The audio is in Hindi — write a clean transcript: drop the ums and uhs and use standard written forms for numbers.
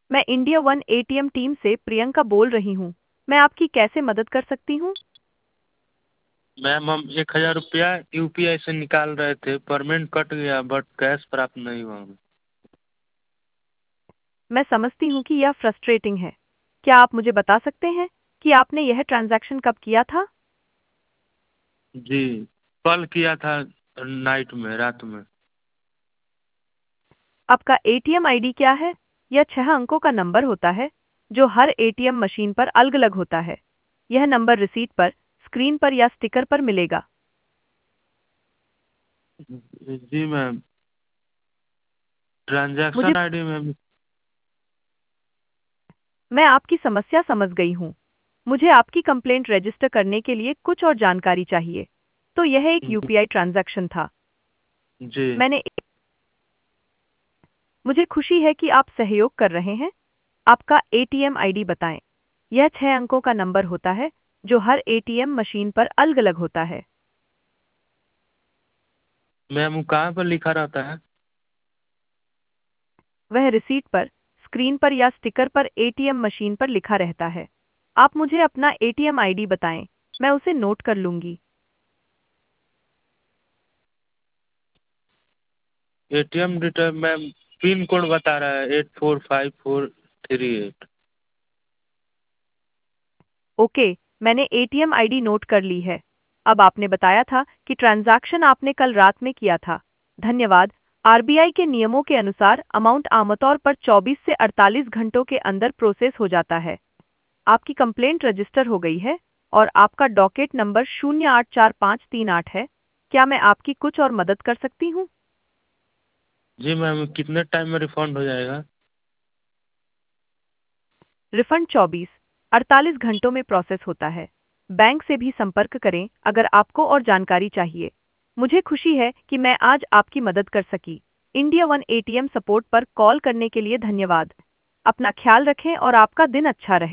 मैं इंडिया वन एटीएम टीम से प्रियंका बोल रही हूँ। मैं आपकी कैसे मदद कर सकती हूँ? मैम हम 1000 रुपया यूपीआई से निकाल रहे थे, पेमेंट कट गया बट कैश प्राप्त नहीं हुआ हमें। मैं समझती हूँ कि यह फ्रस्ट्रेटिंग है। क्या आप मुझे बता सकते हैं कि आपने यह ट्रांजैक्शन कब किया था? जी, कल किया था, नाइट में, रात में। आपका एटीएम आईडी क्या है? यह 6 अंकों का नंबर होता है जो हर एटीएम मशीन पर अलग-अलग होता है। यह नंबर रिसीट पर, स्क्रीन पर या स्टिकर पर मिलेगा। जी मैम, मुझे ट्रांजैक्शन आईडी मैम। मैं आपकी समस्या समझ गई हूँ। मुझे आपकी कंप्लेंट रजिस्टर करने के लिए कुछ और जानकारी चाहिए। तो यह एक यूपीआई ट्रांजैक्शन था। जी मैंने मुझे खुशी है कि आप सहयोग कर रहे हैं। आपका एटीएम आईडी बताएं। यह 6 अंकों का नंबर होता है जो हर एटीएम मशीन पर अलग-अलग होता है। मैम, वो कहाँ पर लिखा रहता है? वह रिसीट पर, स्क्रीन पर या स्टिकर पर एटीएम मशीन पर लिखा रहता है। आप मुझे अपना एटीएम आईडी बताएं। मैं उसे नोट कर लूंगी। ATM detail ma'am, pin code बता रहा है 845438। ओके, मैंने एटीएम आईडी नोट कर ली है। अब आपने बताया था कि ट्रांजैक्शन आपने कल रात में किया था। धन्यवाद। आरबीआई के नियमों के अनुसार अमाउंट आमतौर पर 24 से 48 घंटों के अंदर प्रोसेस हो जाता है। आपकी कंप्लेंट रजिस्टर हो गई है और आपका डॉकेट नंबर 084538 है। क्या मैं आपकी कुछ और मदद कर सकती हूँ? जी मैम, कितने टाइम में रिफंड हो जाएगा? रिफंड 24-48 घंटों में प्रोसेस होता है। बैंक से भी संपर्क करें अगर आपको और जानकारी चाहिए। मुझे खुशी है कि मैं आज आपकी मदद कर सकी। इंडिया वन एटीएम सपोर्ट पर कॉल करने के लिए धन्यवाद। अपना ख्याल रखें और आपका दिन अच्छा रहे।